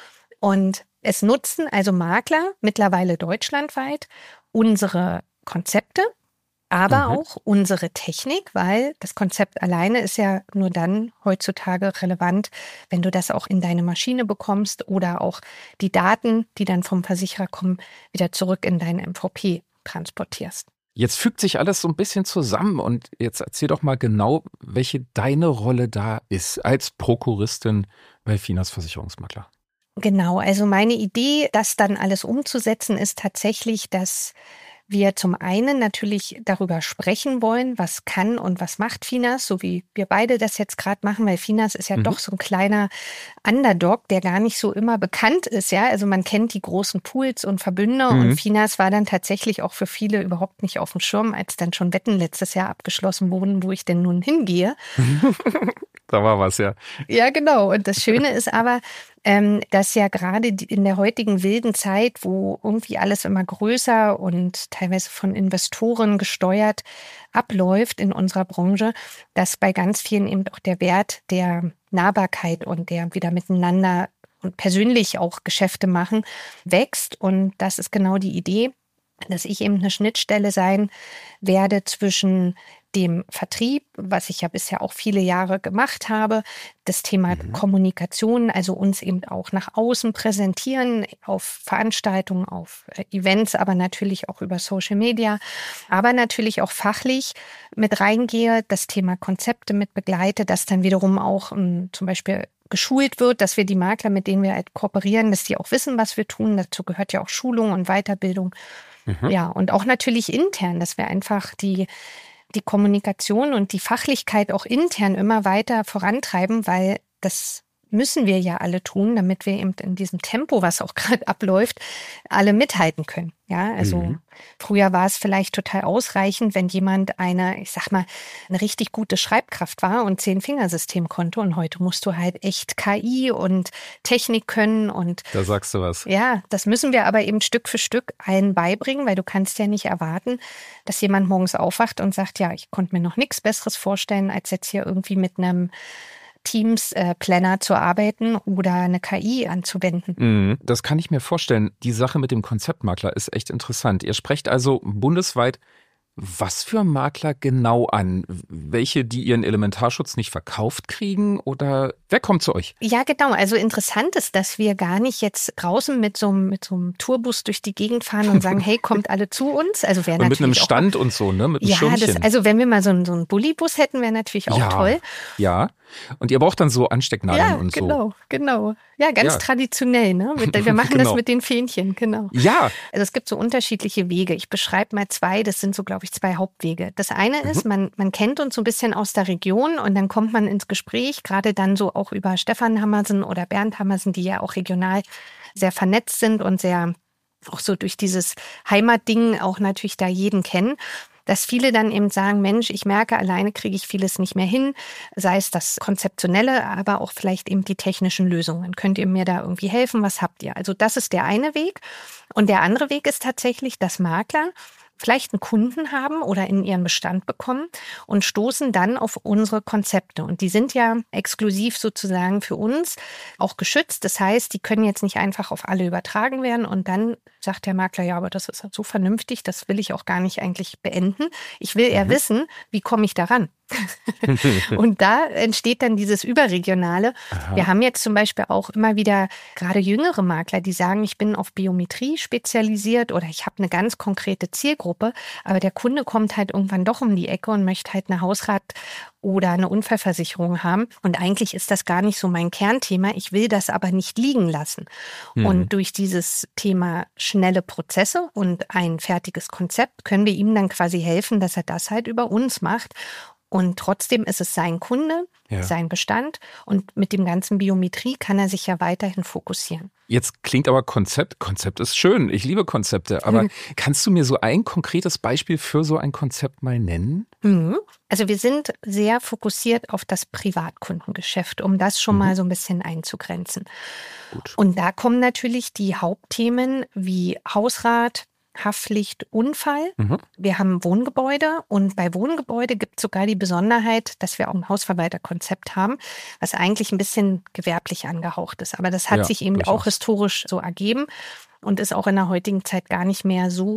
Speaker 4: Und es nutzen also Makler mittlerweile deutschlandweit unsere Konzepte. aber
Speaker 2: Mhm.
Speaker 4: auch unsere Technik, weil das Konzept alleine ist ja nur dann heutzutage relevant, wenn du das auch in deine Maschine bekommst oder auch die Daten, die dann vom Versicherer kommen, wieder zurück in dein M V P transportierst.
Speaker 2: Jetzt fügt sich alles so ein bisschen zusammen und jetzt erzähl doch mal genau, welche deine Rolle da ist als Prokuristin bei Finas Versicherungsmakler.
Speaker 4: Genau, also meine Idee, das dann alles umzusetzen, ist tatsächlich, dass wir zum einen natürlich darüber sprechen wollen, was kann und was macht Finas, so wie wir beide das jetzt gerade machen, weil Finas ist ja
Speaker 2: Mhm.
Speaker 4: doch so ein kleiner Underdog, der gar nicht so immer bekannt ist, ja. Also man kennt die großen Pools und Verbünde
Speaker 2: Mhm.
Speaker 4: und Finas war dann tatsächlich auch für viele überhaupt nicht auf dem Schirm, als dann schon Wetten letztes Jahr abgeschlossen wurden, wo ich denn nun hingehe.
Speaker 2: Da war was, ja.
Speaker 4: Ja, genau. Und das Schöne ist aber, ähm, dass ja gerade die- in der heutigen wilden Zeit, wo irgendwie alles immer größer und teilweise von Investoren gesteuert abläuft in unserer Branche, dass bei ganz vielen eben auch der Wert der Nahbarkeit und der wieder miteinander und persönlich auch Geschäfte machen wächst. Und das ist genau die Idee, dass ich eben eine Schnittstelle sein werde zwischen dem Vertrieb, was ich ja bisher auch viele Jahre gemacht habe, das Thema
Speaker 2: Mhm.
Speaker 4: Kommunikation, also uns eben auch nach außen präsentieren, auf Veranstaltungen, auf äh, Events, aber natürlich auch über Social Media, aber natürlich auch fachlich mit reingehe, das Thema Konzepte mit begleite, das dann wiederum auch ähm, zum Beispiel geschult wird, dass wir die Makler, mit denen wir halt kooperieren, dass die auch wissen, was wir tun. Dazu gehört ja auch Schulung und Weiterbildung.
Speaker 2: Mhm.
Speaker 4: Ja, und auch natürlich intern, dass wir einfach die, die Kommunikation und die Fachlichkeit auch intern immer weiter vorantreiben, weil das müssen wir ja alle tun, damit wir eben in diesem Tempo, was auch gerade abläuft, alle mithalten können. Ja, also
Speaker 2: Mhm.
Speaker 4: früher war es vielleicht total ausreichend, wenn jemand eine, ich sag mal, eine richtig gute Schreibkraft war und Zehn-Fingersystem konnte. Und heute musst du halt echt K I und Technik können. Und
Speaker 2: Da sagst du was.
Speaker 4: ja, das müssen wir aber eben Stück für Stück allen beibringen, weil du kannst ja nicht erwarten, dass jemand morgens aufwacht und sagt, ja, ich konnte mir noch nichts Besseres vorstellen, als jetzt hier irgendwie mit einem Teams-Planner zu arbeiten oder eine K I anzuwenden.
Speaker 2: Mhm. Das kann ich mir vorstellen. Die Sache mit dem Konzeptmakler ist echt interessant. Ihr sprecht also bundesweit was für Makler genau an? Welche, die ihren Elementarschutz nicht verkauft kriegen oder wer kommt zu euch?
Speaker 4: Ja, genau. Also interessant ist, dass wir gar nicht jetzt draußen mit so einem, mit so einem Tourbus durch die Gegend fahren und sagen, hey, kommt alle zu uns. Also wäre
Speaker 2: Und
Speaker 4: natürlich
Speaker 2: mit einem
Speaker 4: auch
Speaker 2: Stand und so, ne? Mit einem
Speaker 4: ja,
Speaker 2: Schirmchen.
Speaker 4: das, also wenn wir mal so einen, so einen Bullibus hätten, wäre natürlich auch
Speaker 2: ja,
Speaker 4: toll.
Speaker 2: Ja. Und ihr braucht dann so Anstecknadeln
Speaker 4: Ja,
Speaker 2: und so.
Speaker 4: genau, genau. Ja, ganz
Speaker 2: Ja.
Speaker 4: traditionell, ne? Mit- Wir machen das
Speaker 2: Genau.
Speaker 4: mit den Fähnchen, genau.
Speaker 2: Ja.
Speaker 4: Also es gibt so unterschiedliche Wege. Ich beschreibe mal zwei, das sind so, glaube ich, zwei Hauptwege. Das eine ist, man, man kennt uns so ein bisschen aus der Region und dann kommt man ins Gespräch, gerade dann so auch über Stefan Hammersen oder Bernd Hammersen, die ja auch regional sehr vernetzt sind und sehr auch so durch dieses Heimatding auch natürlich da jeden kennen. Dass viele dann eben sagen, Mensch, ich merke, alleine kriege ich vieles nicht mehr hin, sei es das Konzeptionelle, aber auch vielleicht eben die technischen Lösungen. Könnt ihr mir da irgendwie helfen? Was habt ihr? Also das ist der eine Weg. Und der andere Weg ist tatsächlich, dass Makler vielleicht einen Kunden haben oder in ihren Bestand bekommen und stoßen dann auf unsere Konzepte. Und die sind ja exklusiv sozusagen für uns auch geschützt. Das heißt, die können jetzt nicht einfach auf alle übertragen werden. Und dann sagt der Makler, ja, aber das ist halt so vernünftig, das will ich auch gar nicht eigentlich beenden. Ich will eher wissen, wie komme ich daran? Und da entsteht dann dieses Überregionale.
Speaker 2: Aha.
Speaker 4: Wir haben jetzt zum Beispiel auch immer wieder gerade jüngere Makler, die sagen, ich bin auf Biometrie spezialisiert oder ich habe eine ganz konkrete Zielgruppe, aber der Kunde kommt halt irgendwann doch um die Ecke und möchte halt eine Hausrat oder eine Unfallversicherung haben. Und eigentlich ist das gar nicht so mein Kernthema. Ich will das aber nicht liegen lassen.
Speaker 2: Mhm.
Speaker 4: Und durch dieses Thema schnelle Prozesse und ein fertiges Konzept können wir ihm dann quasi helfen, dass er das halt über uns macht. Und trotzdem ist es sein Kunde,
Speaker 2: Ja.
Speaker 4: sein Bestand. Und mit dem ganzen Biometrie kann er sich ja weiterhin fokussieren.
Speaker 2: Jetzt klingt aber Konzept. Konzept ist schön. Ich liebe Konzepte. Aber kannst du mir so ein konkretes Beispiel für so ein Konzept mal nennen?
Speaker 4: Mhm. Also wir sind sehr fokussiert auf das Privatkundengeschäft, um das schon
Speaker 2: Mhm.
Speaker 4: mal so ein bisschen einzugrenzen.
Speaker 2: Gut.
Speaker 4: Und da kommen natürlich die Hauptthemen wie Hausrat, Haftpflicht, Unfall.
Speaker 2: Mhm.
Speaker 4: Wir haben Wohngebäude und bei Wohngebäude gibt es sogar die Besonderheit, dass wir auch ein Hausverwalterkonzept haben, was eigentlich ein bisschen gewerblich angehaucht ist. Aber das hat
Speaker 2: Ja,
Speaker 4: sich eben
Speaker 2: durchaus.
Speaker 4: auch historisch so ergeben und ist auch in der heutigen Zeit gar nicht mehr so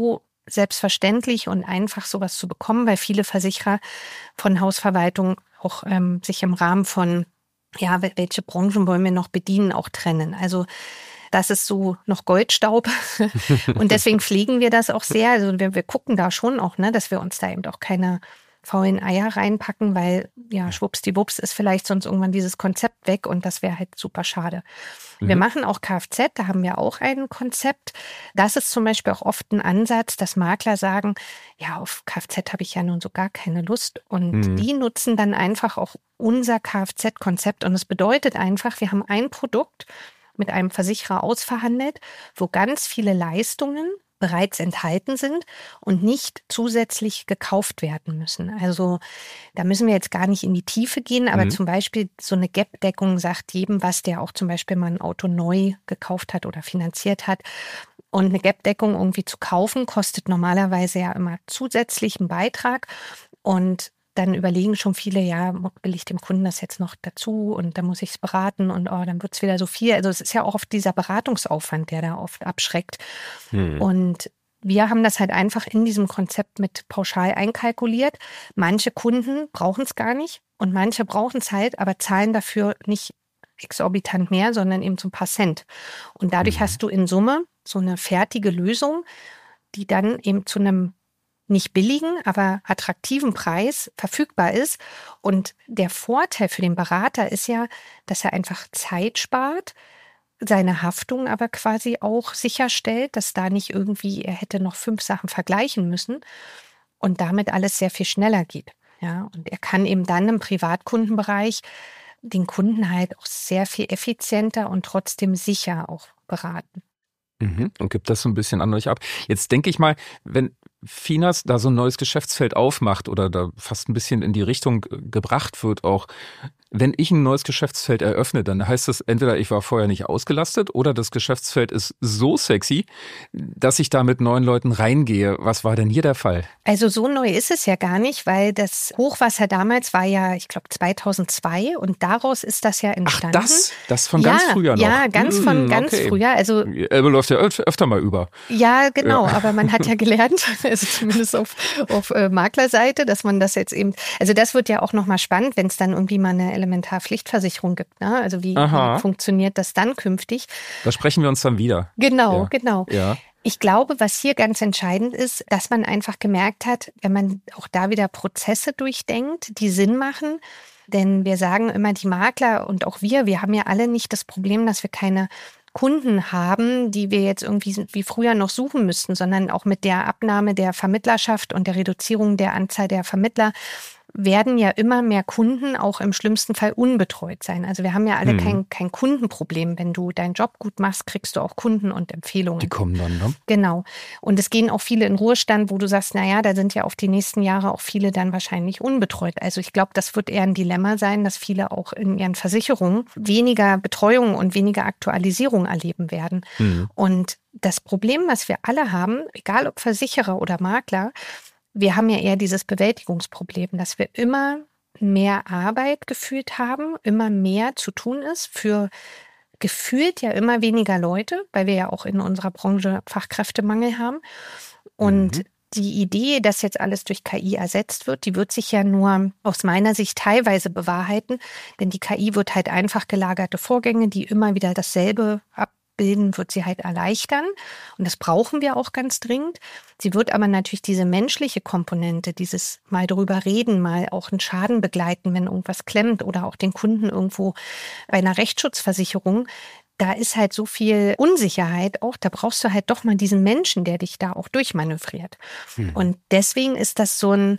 Speaker 4: selbstverständlich und einfach, sowas zu bekommen, weil viele Versicherer von Hausverwaltung auch ähm, sich im Rahmen von, ja, welche Branchen wollen wir noch bedienen, auch trennen. Also das ist so noch Goldstaub und deswegen pflegen wir das auch sehr. Also wir, wir gucken da schon auch, ne, dass wir uns da eben auch keine faulen Eier reinpacken, weil ja, schwuppsdiwupps ist vielleicht sonst irgendwann dieses Konzept weg und das wäre halt super schade. Mhm. Wir machen auch Kfz, da haben wir auch ein Konzept. Das ist zum Beispiel auch oft ein Ansatz, dass Makler sagen, ja, auf Kfz habe ich ja nun so gar keine Lust und mhm. die nutzen dann einfach auch unser Kfz-Konzept und das bedeutet einfach, wir haben ein Produkt mit einem Versicherer ausverhandelt, wo ganz viele Leistungen bereits enthalten sind und nicht zusätzlich gekauft werden müssen. Also da müssen wir jetzt gar nicht in die Tiefe gehen, aber mhm. zum Beispiel so eine Gap-Deckung sagt jedem was, der auch zum Beispiel mal ein Auto neu gekauft hat oder finanziert hat. Und eine Gap-Deckung irgendwie zu kaufen, kostet normalerweise ja immer zusätzlichen Beitrag und dann überlegen schon viele, ja, will ich dem Kunden das jetzt noch dazu und dann muss ich es beraten und oh, dann wird es wieder so viel. Also es ist ja auch oft dieser Beratungsaufwand, der da oft abschreckt. Hm. Und wir haben das halt einfach in diesem Konzept mit pauschal einkalkuliert. Manche Kunden brauchen es gar nicht und manche brauchen es halt, aber zahlen dafür nicht exorbitant mehr, sondern eben so ein paar Cent. Und dadurch hm. hast du in Summe so eine fertige Lösung, die dann eben zu einem nicht billigen, aber attraktiven Preis verfügbar ist. Und der Vorteil für den Berater ist ja, dass er einfach Zeit spart, seine Haftung aber quasi auch sicherstellt, dass da nicht irgendwie, er hätte noch fünf Sachen vergleichen müssen und damit alles sehr viel schneller geht. Ja, und er kann eben dann im Privatkundenbereich den Kunden halt auch sehr viel effizienter und trotzdem sicher auch beraten.
Speaker 2: Mhm. Und gibt das so ein bisschen an euch ab. Jetzt denke ich mal, wenn Finas da so ein neues Geschäftsfeld aufmacht oder da fast ein bisschen in die Richtung gebracht wird auch, wenn ich ein neues Geschäftsfeld eröffne, dann heißt das entweder, ich war vorher nicht ausgelastet oder das Geschäftsfeld ist so sexy, dass ich da mit neuen Leuten reingehe. Was war denn hier der Fall?
Speaker 4: Also so neu ist es ja gar nicht, weil das Hochwasser damals war ja, ich glaube, zweitausendzwei und daraus ist das ja entstanden.
Speaker 2: Ach, das? Das von
Speaker 4: ja,
Speaker 2: ganz früher noch?
Speaker 4: Ja, ganz von hm, ganz okay. früher. Also
Speaker 2: die Elbe läuft ja öf- öfter mal über.
Speaker 4: Ja, genau, ja. Aber man hat ja gelernt, also zumindest auf, auf äh, Maklerseite, dass man das jetzt eben, also das wird ja auch nochmal spannend, wenn es dann irgendwie mal eine Elementarpflichtversicherung gibt. Ne? Also wie, wie funktioniert das dann künftig?
Speaker 2: Da sprechen wir uns dann wieder.
Speaker 4: Genau,
Speaker 2: ja.
Speaker 4: genau.
Speaker 2: Ja.
Speaker 4: Ich glaube, was hier ganz entscheidend ist, dass man einfach gemerkt hat, wenn man auch da wieder Prozesse durchdenkt, die Sinn machen. Denn wir sagen immer, die Makler und auch wir, wir haben ja alle nicht das Problem, dass wir keine Kunden haben, die wir jetzt irgendwie wie früher noch suchen müssten, sondern auch mit der Abnahme der Vermittlerschaft und der Reduzierung der Anzahl der Vermittler werden ja immer mehr Kunden auch im schlimmsten Fall unbetreut sein. Also wir haben ja alle mhm. kein, kein Kundenproblem. Wenn du deinen Job gut machst, kriegst du auch Kunden und Empfehlungen.
Speaker 2: Die kommen dann, ne?
Speaker 4: Genau. Und es gehen auch viele in Ruhestand, wo du sagst, naja, da sind ja auf die nächsten Jahre auch viele dann wahrscheinlich unbetreut. Also ich glaube, das wird eher ein Dilemma sein, dass viele auch in ihren Versicherungen weniger Betreuung und weniger Aktualisierung erleben werden. Mhm. Und das Problem, was wir alle haben, egal ob Versicherer oder Makler, wir haben ja eher dieses Bewältigungsproblem, dass wir immer mehr Arbeit gefühlt haben, immer mehr zu tun ist für gefühlt ja immer weniger Leute, weil wir ja auch in unserer Branche Fachkräftemangel haben. Und mhm. die Idee, dass jetzt alles durch K I ersetzt wird, die wird sich ja nur aus meiner Sicht teilweise bewahrheiten, denn die K I wird halt einfach gelagerte Vorgänge, die immer wieder dasselbe abbilden, wird sie halt erleichtern. Und das brauchen wir auch ganz dringend. Sie wird aber natürlich diese menschliche Komponente, dieses mal drüber reden, mal auch einen Schaden begleiten, wenn irgendwas klemmt oder auch den Kunden irgendwo bei einer Rechtsschutzversicherung. Da ist halt so viel Unsicherheit auch, da brauchst du halt doch mal diesen Menschen, der dich da auch durchmanövriert. Hm. Und deswegen ist das so ein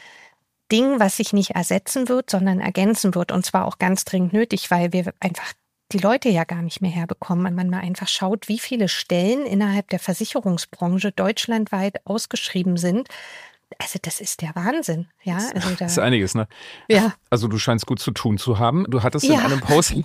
Speaker 4: Ding, was sich nicht ersetzen wird, sondern ergänzen wird. Und zwar auch ganz dringend nötig, weil wir einfach die Leute ja gar nicht mehr herbekommen. Wenn man mal einfach schaut, wie viele Stellen innerhalb der Versicherungsbranche deutschlandweit ausgeschrieben sind. Also das ist der Wahnsinn. Ja, also da,
Speaker 2: das ist einiges, ne?
Speaker 4: Ja.
Speaker 2: Also du scheinst gut zu tun zu haben. Du hattest ja. in einem Post,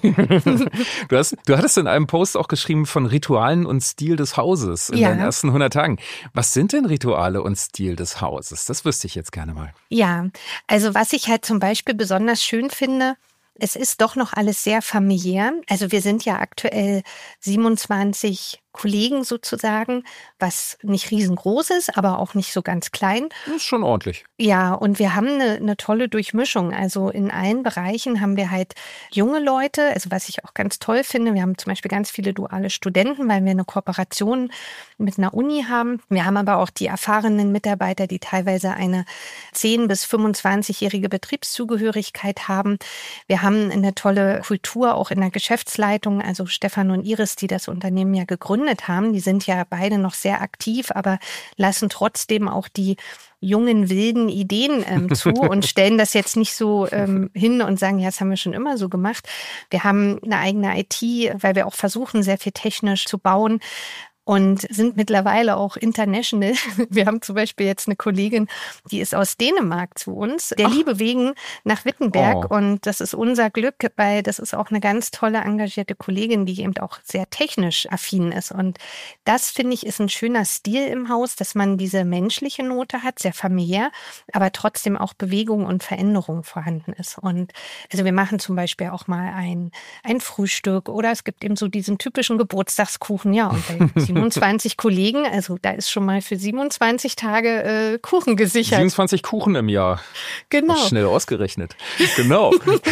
Speaker 2: du, hast, du hattest in einem Post auch geschrieben von Ritualen und Stil des Hauses in ja. deinen ersten hundert Tagen. Was sind denn Rituale und Stil des Hauses? Das wüsste ich jetzt gerne mal.
Speaker 4: Ja, also was ich halt zum Beispiel besonders schön finde, es ist doch noch alles sehr familiär. Also wir sind ja aktuell siebenundzwanzig Kollegen sozusagen, was nicht riesengroß ist, aber auch nicht so ganz klein.
Speaker 2: Das ist schon ordentlich.
Speaker 4: Ja, und wir haben eine, eine tolle Durchmischung. Also in allen Bereichen haben wir halt junge Leute, also was ich auch ganz toll finde. Wir haben zum Beispiel ganz viele duale Studenten, weil wir eine Kooperation mit einer Uni haben. Wir haben aber auch die erfahrenen Mitarbeiter, die teilweise eine zehn- bis fünfundzwanzigjährige Betriebszugehörigkeit haben. Wir haben eine tolle Kultur auch in der Geschäftsleitung. Also Stefan und Iris, die das Unternehmen ja gegründet haben, die sind ja beide noch sehr aktiv, aber lassen trotzdem auch die jungen, wilden Ideen ähm, zu und stellen das jetzt nicht so ähm, hin und sagen, ja, das haben wir schon immer so gemacht. Wir haben eine eigene I T, weil wir auch versuchen, sehr viel technisch zu bauen. Und sind mittlerweile auch international. Wir haben zum Beispiel jetzt eine Kollegin, die ist aus Dänemark zu uns, der Ach. Liebe wegen nach Wittenberg. Oh. Und das ist unser Glück, weil das ist auch eine ganz tolle, engagierte Kollegin, die eben auch sehr technisch affin ist. Und das, finde ich, ist ein schöner Stil im Haus, dass man diese menschliche Note hat, sehr familiär, aber trotzdem auch Bewegung und Veränderung vorhanden ist. Und also wir machen zum Beispiel auch mal ein, ein Frühstück oder es gibt eben so diesen typischen Geburtstagskuchen, ja, und bei siebenundzwanzig Kollegen, also da ist schon mal für siebenundzwanzig Tage äh, Kuchen gesichert.
Speaker 2: siebenundzwanzig Kuchen im Jahr.
Speaker 4: Genau.
Speaker 2: Schnell ausgerechnet. Genau.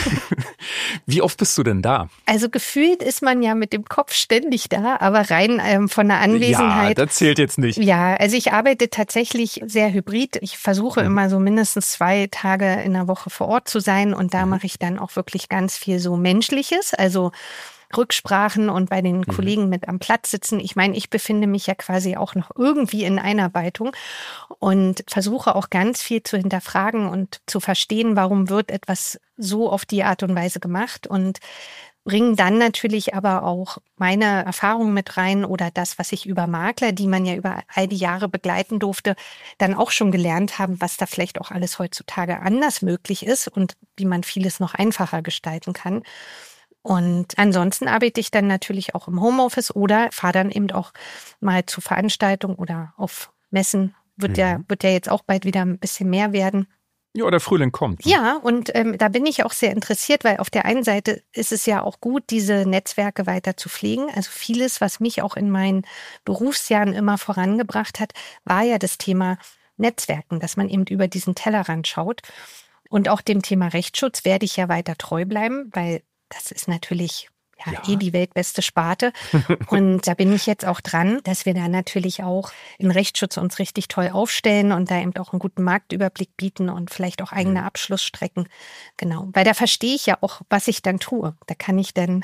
Speaker 2: Wie oft bist du denn da?
Speaker 4: Also gefühlt ist man ja mit dem Kopf ständig da, aber rein ähm, von der Anwesenheit.
Speaker 2: Ja, das zählt jetzt nicht.
Speaker 4: Ja, also ich arbeite tatsächlich sehr hybrid. Ich versuche mhm. immer so mindestens zwei Tage in der Woche vor Ort zu sein und da mhm. mache ich dann auch wirklich ganz viel so Menschliches, also Rücksprachen und bei den mhm. Kollegen mit am Platz sitzen. Ich meine, ich befinde mich ja quasi auch noch irgendwie in Einarbeitung und versuche auch ganz viel zu hinterfragen und zu verstehen, warum wird etwas so auf die Art und Weise gemacht und bringen dann natürlich aber auch meine Erfahrungen mit rein oder das, was ich über Makler, die man ja über all die Jahre begleiten durfte, dann auch schon gelernt haben, was da vielleicht auch alles heutzutage anders möglich ist und wie man vieles noch einfacher gestalten kann. Und ansonsten arbeite ich dann natürlich auch im Homeoffice oder fahre dann eben auch mal zu Veranstaltungen oder auf Messen. Wird mhm. ja, wird ja jetzt auch bald wieder ein bisschen mehr werden.
Speaker 2: Ja, der Frühling kommt. Ne?
Speaker 4: Ja, und ähm, da bin ich auch sehr interessiert, weil auf der einen Seite ist es ja auch gut, diese Netzwerke weiter zu pflegen. Also vieles, was mich auch in meinen Berufsjahren immer vorangebracht hat, war ja das Thema Netzwerken, dass man eben über diesen Tellerrand schaut. Und auch dem Thema Rechtsschutz werde ich ja weiter treu bleiben, weil das ist natürlich ja, ja. eh die weltbeste Sparte. Und da bin ich jetzt auch dran, dass wir da natürlich auch in Rechtsschutz uns richtig toll aufstellen und da eben auch einen guten Marktüberblick bieten und vielleicht auch eigene mhm. Abschlussstrecken. Genau, weil da verstehe ich ja auch, was ich dann tue. Da kann ich dann...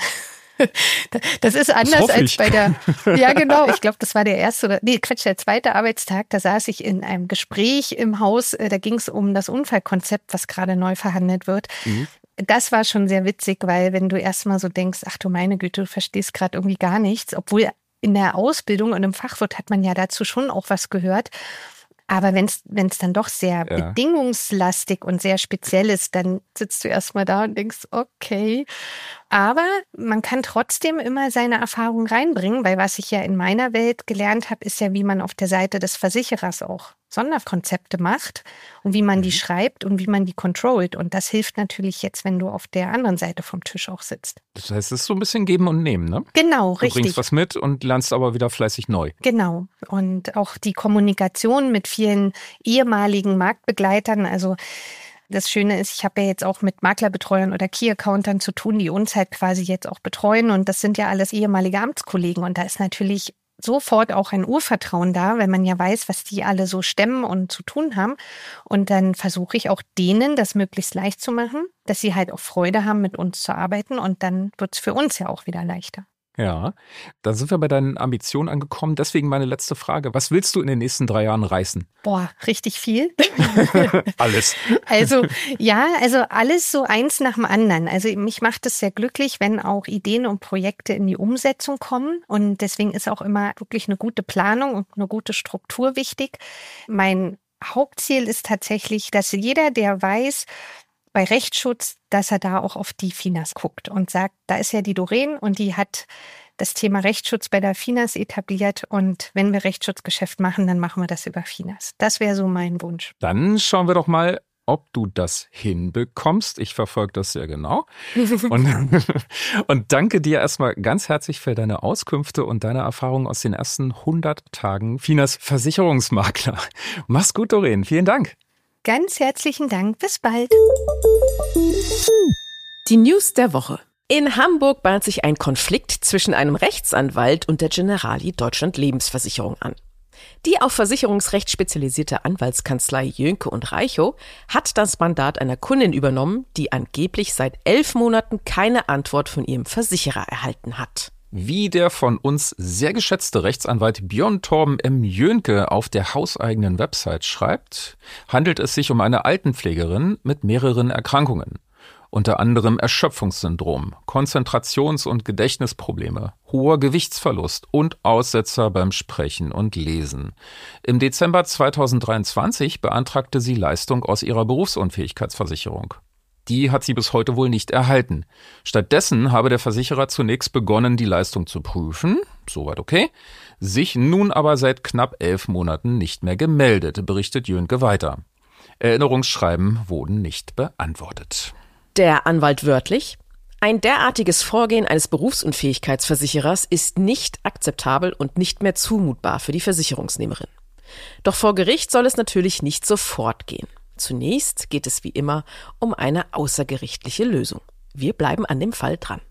Speaker 4: Das ist anders
Speaker 2: das
Speaker 4: als bei der, ja genau, ich glaube, das war der erste oder, nee, Quatsch, der zweite Arbeitstag, da saß ich in einem Gespräch im Haus, da ging es um das Unfallkonzept, was gerade neu verhandelt wird. Mhm. Das war schon sehr witzig, weil wenn du erstmal so denkst, ach du meine Güte, du verstehst gerade irgendwie gar nichts, obwohl in der Ausbildung und im Fachwirt hat man ja dazu schon auch was gehört. Aber wenn es wenn es dann doch sehr ja. bedingungslastig und sehr speziell ist, dann sitzt du erstmal da und denkst, okay. Aber man kann trotzdem immer seine Erfahrung reinbringen, weil was ich ja in meiner Welt gelernt habe, ist ja, wie man auf der Seite des Versicherers auch Sonderkonzepte macht und wie man die schreibt und wie man die controllt. Und das hilft natürlich jetzt, wenn du auf der anderen Seite vom Tisch auch sitzt.
Speaker 2: Das heißt, es ist so ein bisschen geben und nehmen, ne?
Speaker 4: Genau,
Speaker 2: du
Speaker 4: richtig.
Speaker 2: Du bringst was mit und lernst aber wieder fleißig neu.
Speaker 4: Genau. Und auch die Kommunikation mit vielen ehemaligen Marktbegleitern, also das Schöne ist, ich habe ja jetzt auch mit Maklerbetreuern oder Key-Accountern zu tun, die uns halt quasi jetzt auch betreuen. Und das sind ja alles ehemalige Amtskollegen. Und da ist natürlich sofort auch ein Urvertrauen da, weil man ja weiß, was die alle so stemmen und zu tun haben. Und dann versuche ich auch denen, das möglichst leicht zu machen, dass sie halt auch Freude haben, mit uns zu arbeiten. Und dann wird es für uns ja auch wieder leichter.
Speaker 2: Ja, dann sind wir bei deinen Ambitionen angekommen. Deswegen meine letzte Frage. Was willst du in den nächsten drei Jahren reißen?
Speaker 4: Boah, richtig viel.
Speaker 2: Alles.
Speaker 4: Also, ja, also alles so eins nach dem anderen. Also mich macht es sehr glücklich, wenn auch Ideen und Projekte in die Umsetzung kommen. Und deswegen ist auch immer wirklich eine gute Planung und eine gute Struktur wichtig. Mein Hauptziel ist tatsächlich, dass jeder, der weiß, bei Rechtsschutz, dass er da auch auf die FINAS guckt und sagt, da ist ja die Doreen und die hat das Thema Rechtsschutz bei der FINAS etabliert und wenn wir Rechtsschutzgeschäft machen, dann machen wir das über FINAS. Das wäre so mein Wunsch.
Speaker 2: Dann schauen wir doch mal, ob du das hinbekommst. Ich verfolge das sehr genau. Und, und danke dir erstmal ganz herzlich für deine Auskünfte und deine Erfahrungen aus den ersten hundert Tagen Finas Versicherungsmakler. Mach's gut, Doreen. Vielen Dank.
Speaker 4: Ganz herzlichen Dank. Bis bald.
Speaker 1: Die News der Woche. In Hamburg bahnt sich ein Konflikt zwischen einem Rechtsanwalt und der Generali Deutschland Lebensversicherung an. Die auf Versicherungsrecht spezialisierte Anwaltskanzlei Jönke und Reichow hat das Mandat einer Kundin übernommen, die angeblich seit elf Monaten keine Antwort von ihrem Versicherer erhalten hat.
Speaker 2: Wie der von uns sehr geschätzte Rechtsanwalt Björn Torben M. Jönke auf der hauseigenen Website schreibt, handelt es sich um eine Altenpflegerin mit mehreren Erkrankungen. Unter anderem Erschöpfungssyndrom, Konzentrations- und Gedächtnisprobleme, hoher Gewichtsverlust und Aussetzer beim Sprechen und Lesen. Im Dezember zweitausenddreiundzwanzig beantragte sie Leistung aus ihrer Berufsunfähigkeitsversicherung. Die hat sie bis heute wohl nicht erhalten. Stattdessen habe der Versicherer zunächst begonnen, die Leistung zu prüfen, soweit okay, sich nun aber seit knapp elf Monaten nicht mehr gemeldet, berichtet Jönke weiter. Erinnerungsschreiben wurden nicht beantwortet.
Speaker 1: Der Anwalt wörtlich: Ein derartiges Vorgehen eines Berufsunfähigkeitsversicherers ist nicht akzeptabel und nicht mehr zumutbar für die Versicherungsnehmerin. Doch vor Gericht soll es natürlich nicht sofort gehen. Zunächst geht es wie immer um eine außergerichtliche Lösung. Wir bleiben an dem Fall dran.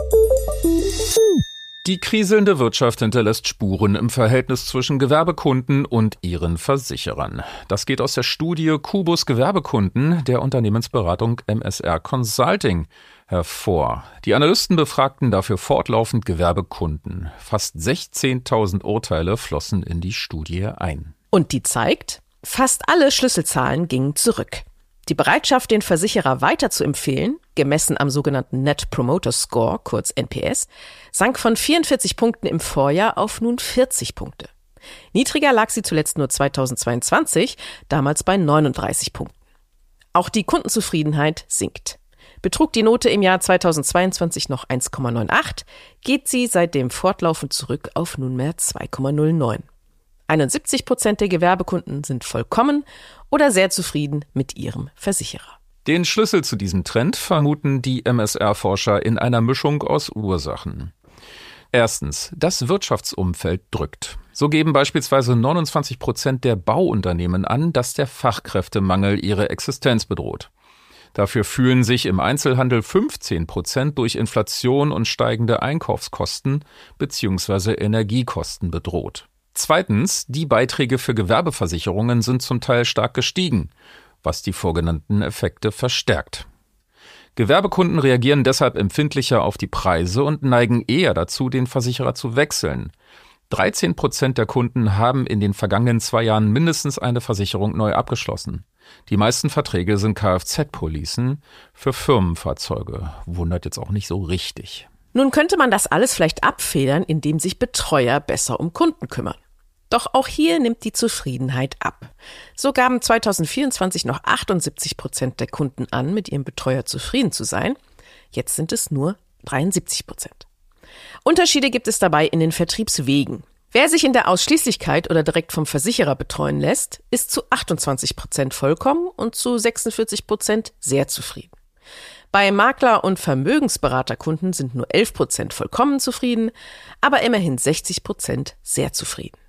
Speaker 2: Die kriselnde Wirtschaft hinterlässt Spuren im Verhältnis zwischen Gewerbekunden und ihren Versicherern. Das geht aus der Studie Kubus Gewerbekunden der Unternehmensberatung M S R Consulting hervor. Die Analysten befragten dafür fortlaufend Gewerbekunden. Fast sechzehntausend Urteile flossen in die Studie ein.
Speaker 1: Und die zeigt, fast alle Schlüsselzahlen gingen zurück. Die Bereitschaft, den Versicherer weiter zu empfehlen, gemessen am sogenannten Net Promoter Score, kurz N P S, sank von vierundvierzig Punkten im Vorjahr auf nun vierzig Punkte. Niedriger lag sie zuletzt nur zweitausendzweiundzwanzig, damals bei neununddreißig Punkten. Auch die Kundenzufriedenheit sinkt. Betrug die Note im Jahr zweitausendzweiundzwanzig noch eins Komma achtundneunzig, geht sie seitdem fortlaufend zurück auf nunmehr zwei Komma null neun. einundsiebzig Prozent der Gewerbekunden sind vollkommen oder sehr zufrieden mit ihrem Versicherer.
Speaker 2: Den Schlüssel zu diesem Trend vermuten die M S R-Forscher in einer Mischung aus Ursachen. Erstens, das Wirtschaftsumfeld drückt. So geben beispielsweise neunundzwanzig Prozent der Bauunternehmen an, dass der Fachkräftemangel ihre Existenz bedroht. Dafür fühlen sich im Einzelhandel fünfzehn Prozent durch Inflation und steigende Einkaufskosten bzw. Energiekosten bedroht. Zweitens, die Beiträge für Gewerbeversicherungen sind zum Teil stark gestiegen, was die vorgenannten Effekte verstärkt. Gewerbekunden reagieren deshalb empfindlicher auf die Preise und neigen eher dazu, den Versicherer zu wechseln. dreizehn Prozent der Kunden haben in den vergangenen zwei Jahren mindestens eine Versicherung neu abgeschlossen. Die meisten Verträge sind Kfz-Policen für Firmenfahrzeuge. Wundert jetzt auch nicht so richtig.
Speaker 1: Nun könnte man das alles vielleicht abfedern, indem sich Betreuer besser um Kunden kümmern. Doch auch hier nimmt die Zufriedenheit ab. So gaben zweitausendvierundzwanzig noch achtundsiebzig Prozent der Kunden an, mit ihrem Betreuer zufrieden zu sein. Jetzt sind es nur dreiundsiebzig Prozent. Unterschiede gibt es dabei in den Vertriebswegen. Wer sich in der Ausschließlichkeit oder direkt vom Versicherer betreuen lässt, ist zu achtundzwanzig Prozent vollkommen und zu sechsundvierzig Prozent sehr zufrieden. Bei Makler- und Vermögensberaterkunden sind nur elf Prozent vollkommen zufrieden, aber immerhin sechzig Prozent sehr zufrieden.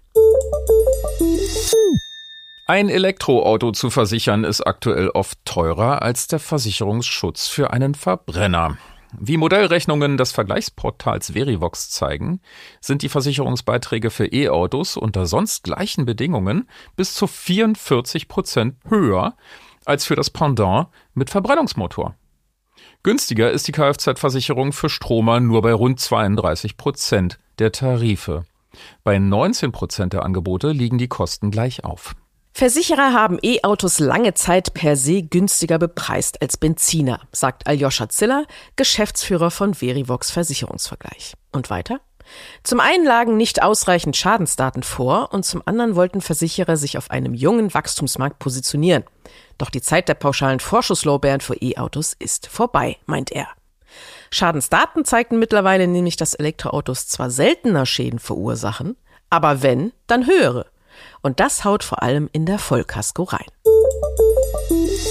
Speaker 2: Ein Elektroauto zu versichern ist aktuell oft teurer als der Versicherungsschutz für einen Verbrenner. Wie Modellrechnungen des Vergleichsportals Verivox zeigen, sind die Versicherungsbeiträge für E-Autos unter sonst gleichen Bedingungen bis zu vierundvierzig Prozent höher als für das Pendant mit Verbrennungsmotor. Günstiger ist die Kfz-Versicherung für Stromer nur bei rund zweiunddreißig Prozent der Tarife. Bei neunzehn Prozent der Angebote liegen die Kosten gleich auf.
Speaker 1: Versicherer haben E-Autos lange Zeit per se günstiger bepreist als Benziner, sagt Aljoscha Ziller, Geschäftsführer von Verivox Versicherungsvergleich. Und weiter? Zum einen lagen nicht ausreichend Schadensdaten vor und zum anderen wollten Versicherer sich auf einem jungen Wachstumsmarkt positionieren. Doch die Zeit der pauschalen Vorschusslorbeeren für E-Autos ist vorbei, meint er. Schadensdaten zeigten mittlerweile nämlich, dass Elektroautos zwar seltener Schäden verursachen, aber wenn, dann höhere. Und das haut vor allem in der Vollkasko rein.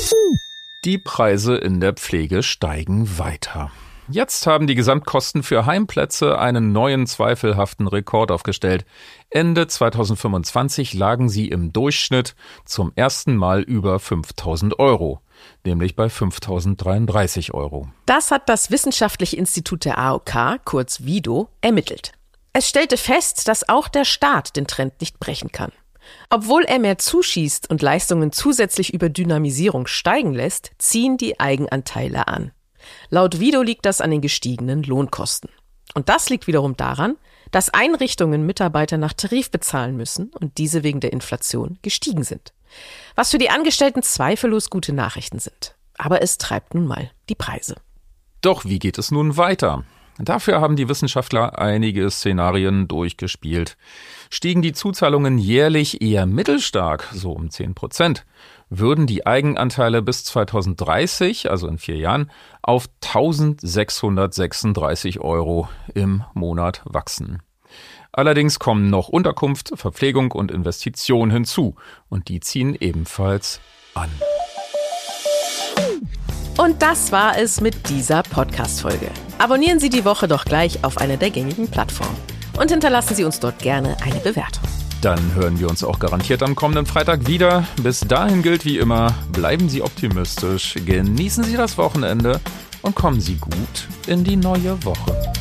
Speaker 2: Die Preise in der Pflege steigen weiter. Jetzt haben die Gesamtkosten für Heimplätze einen neuen zweifelhaften Rekord aufgestellt. Ende zweitausendfünfundzwanzig lagen sie im Durchschnitt zum ersten Mal über fünftausend Euro, nämlich bei fünftausenddreiunddreißig Euro.
Speaker 1: Das hat das Wissenschaftliche Institut der A O K, kurz WIDO, ermittelt. Es stellte fest, dass auch der Staat den Trend nicht brechen kann. Obwohl er mehr zuschießt und Leistungen zusätzlich über Dynamisierung steigen lässt, ziehen die Eigenanteile an. Laut WIDO liegt das an den gestiegenen Lohnkosten. Und das liegt wiederum daran, dass Einrichtungen Mitarbeiter nach Tarif bezahlen müssen und diese wegen der Inflation gestiegen sind. Was für die Angestellten zweifellos gute Nachrichten sind. Aber es treibt nun mal die Preise.
Speaker 2: Doch wie geht es nun weiter? Dafür haben die Wissenschaftler einige Szenarien durchgespielt. Stiegen die Zuzahlungen jährlich eher mittelstark, so um zehn Prozent, würden die Eigenanteile bis zweitausenddreißig, also in vier Jahren, auf eintausendsechshundertsechsunddreißig Euro im Monat wachsen. Allerdings kommen noch Unterkunft, Verpflegung und Investition hinzu und die ziehen ebenfalls an.
Speaker 1: Und das war es mit dieser Podcast-Folge. Abonnieren Sie die Woche doch gleich auf einer der gängigen Plattformen und hinterlassen Sie uns dort gerne eine Bewertung.
Speaker 2: Dann hören wir uns auch garantiert am kommenden Freitag wieder. Bis dahin gilt wie immer, bleiben Sie optimistisch, genießen Sie das Wochenende und kommen Sie gut in die neue Woche.